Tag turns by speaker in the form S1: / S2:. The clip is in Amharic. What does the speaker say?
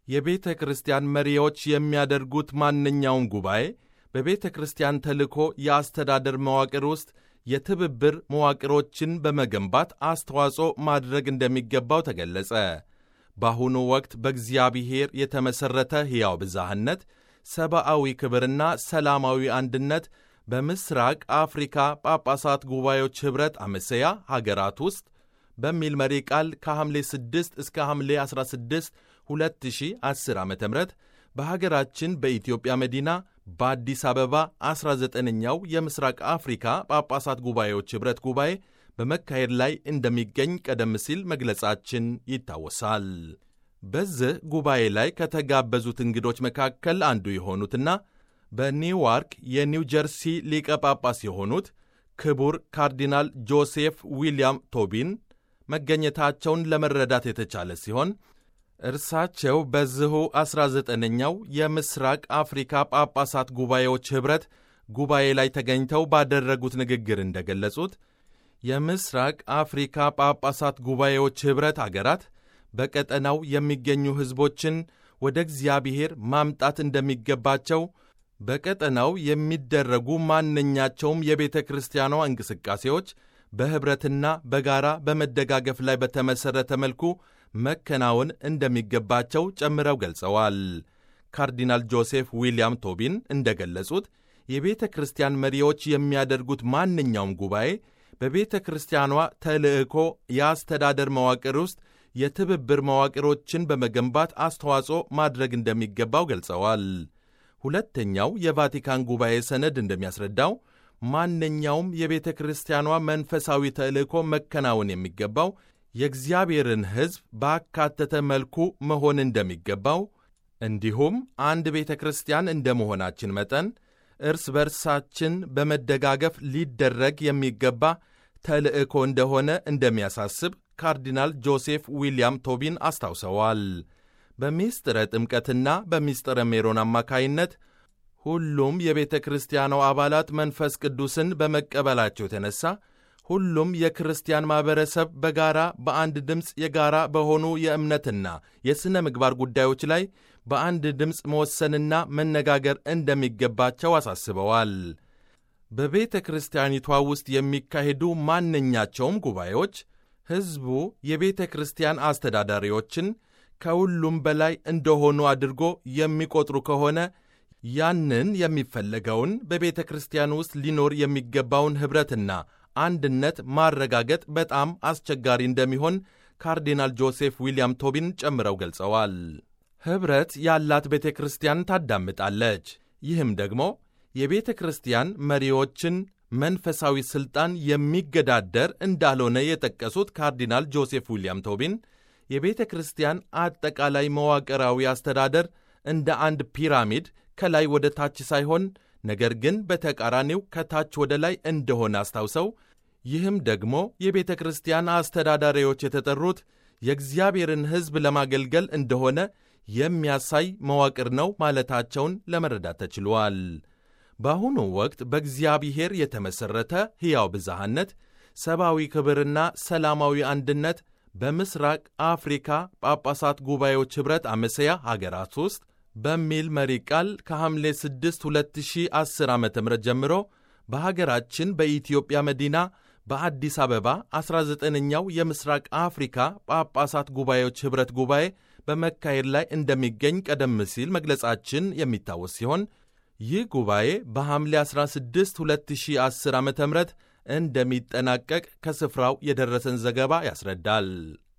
S1: የቤተ ክርስቲያን መሪዎች የሚያደርጉት ማንኛውም ጉባኤ በቤተ ክርስቲያን ተልእኮ የአስተዳደር መዋቅር ውስጥ የትብብር መዋቅሮችን በመገንባት አስተዋጽኦ ማድረግ እንደሚገባው ተገለጸ። በአሁኑ ወቅት በእግዚአብሔር የተመሠረተ ሕያው ብዝሃነት፣ ሰብአዊ ክብርና ሰላማዊ አንድነት በምስራቅ አፍሪካ ጳጳሳት ጉባኤዎች ኅብረት አመሰያ ሀገራት ውስጥ በሚል መሪ ቃል ከሐምሌ 6 እስከ ሐምሌ 16 2010 ዓ.ም በሀገራችን በኢትዮጵያ መዲና በአዲስ አበባ 19ኛው የምስራቅ አፍሪካ ጳጳሳት ጉባኤዎች ኅብረት ጉባኤ በመካሄድ ላይ እንደሚገኝ ቀደም ሲል መግለጻችን ይታወሳል። በዚህ ጉባኤ ላይ ከተጋበዙት እንግዶች መካከል አንዱ የሆኑትና በኒውዮርክ የኒው ጀርሲ ሊቀ ጳጳስ የሆኑት ክቡር ካርዲናል ጆሴፍ ዊልያም ቶቢን መገኘታቸውን ለመረዳት የተቻለ ሲሆን እርሳቸው በዚሁ 19ኛው የምስራቅ አፍሪካ ጳጳሳት ጉባኤዎች ኅብረት ጉባኤ ላይ ተገኝተው ባደረጉት ንግግር እንደገለጹት የምስራቅ አፍሪካ ጳጳሳት ጉባኤዎች ኅብረት አገራት በቀጠናው የሚገኙ ሕዝቦችን ወደ እግዚአብሔር ማምጣት እንደሚገባቸው፣ በቀጠናው የሚደረጉ ማንኛቸውም የቤተ ክርስቲያኗ እንቅስቃሴዎች በኅብረትና በጋራ በመደጋገፍ ላይ በተመሠረተ መልኩ መከናወን እንደሚገባቸው ጨምረው ገልጸዋል። ካርዲናል ጆሴፍ ዊልያም ቶቢን እንደገለጹት የቤተ ክርስቲያን መሪዎች የሚያደርጉት ማንኛውም ጉባኤ በቤተ ክርስቲያኗ ተልእኮ የአስተዳደር መዋቅር ውስጥ የትብብር መዋቅሮችን በመገንባት አስተዋጽኦ ማድረግ እንደሚገባው ገልጸዋል። ሁለተኛው የቫቲካን ጉባኤ ሰነድ እንደሚያስረዳው ማንኛውም የቤተ ክርስቲያኗ መንፈሳዊ ተልእኮ መከናወን የሚገባው የእግዚአብሔርን ሕዝብ ባካተተ መልኩ መሆን እንደሚገባው፣ እንዲሁም አንድ ቤተ ክርስቲያን እንደ መሆናችን መጠን እርስ በርሳችን በመደጋገፍ ሊደረግ የሚገባ ተልእኮ እንደሆነ እንደሚያሳስብ ካርዲናል ጆሴፍ ዊልያም ቶቢን አስታውሰዋል። በምስጢረ ጥምቀትና በምስጢረ ሜሮን አማካይነት ሁሉም የቤተ ክርስቲያኗ አባላት መንፈስ ቅዱስን በመቀበላቸው የተነሳ ሁሉም የክርስቲያን ማኅበረሰብ በጋራ በአንድ ድምፅ የጋራ በሆኑ የእምነትና የሥነ ምግባር ጉዳዮች ላይ በአንድ ድምፅ መወሰንና መነጋገር እንደሚገባቸው አሳስበዋል። በቤተ ክርስቲያኒቷ ውስጥ የሚካሄዱ ማንኛቸውም ጉባኤዎች ሕዝቡ የቤተ ክርስቲያን አስተዳዳሪዎችን ከሁሉም በላይ እንደሆኑ አድርጎ የሚቆጥሩ ከሆነ ያንን የሚፈለገውን በቤተ ክርስቲያን ውስጥ ሊኖር የሚገባውን ኅብረትና አንድነት ማረጋገጥ በጣም አስቸጋሪ እንደሚሆን ካርዲናል ጆሴፍ ዊልያም ቶቢን ጨምረው ገልጸዋል። ኅብረት ያላት ቤተ ክርስቲያን ታዳምጣለች። ይህም ደግሞ የቤተ ክርስቲያን መሪዎችን መንፈሳዊ ሥልጣን የሚገዳደር እንዳልሆነ የጠቀሱት ካርዲናል ጆሴፍ ዊልያም ቶቢን የቤተ ክርስቲያን አጠቃላይ መዋቅራዊ አስተዳደር እንደ አንድ ፒራሚድ ከላይ ወደ ታች ሳይሆን ነገር ግን በተቃራኒው ከታች ወደ ላይ እንደሆነ አስታውሰው ይህም ደግሞ የቤተ ክርስቲያን አስተዳዳሪዎች የተጠሩት የእግዚአብሔርን ሕዝብ ለማገልገል እንደሆነ የሚያሳይ መዋቅር ነው ማለታቸውን ለመረዳት ተችሏል። በአሁኑ ወቅት በእግዚአብሔር የተመሠረተ ሕያው ብዝሃነት፣ ሰብአዊ ክብርና ሰላማዊ አንድነት በምስራቅ አፍሪካ ጳጳሳት ጉባኤዎች ኅብረት አመሰያ ሀገራት ውስጥ በሚል መሪ ቃል ከሐምሌ 6 2010 ዓ.ም ጀምሮ በሀገራችን በኢትዮጵያ መዲና በአዲስ አበባ 19ኛው የምስራቅ አፍሪካ ጳጳሳት ጉባኤዎች ኅብረት ጉባኤ በመካሄድ ላይ እንደሚገኝ ቀደም ሲል መግለጻችን የሚታወስ ሲሆን ይህ ጉባኤ በሐምሌ 16 2010 ዓ.ም እንደሚጠናቀቅ ከስፍራው የደረሰን ዘገባ ያስረዳል።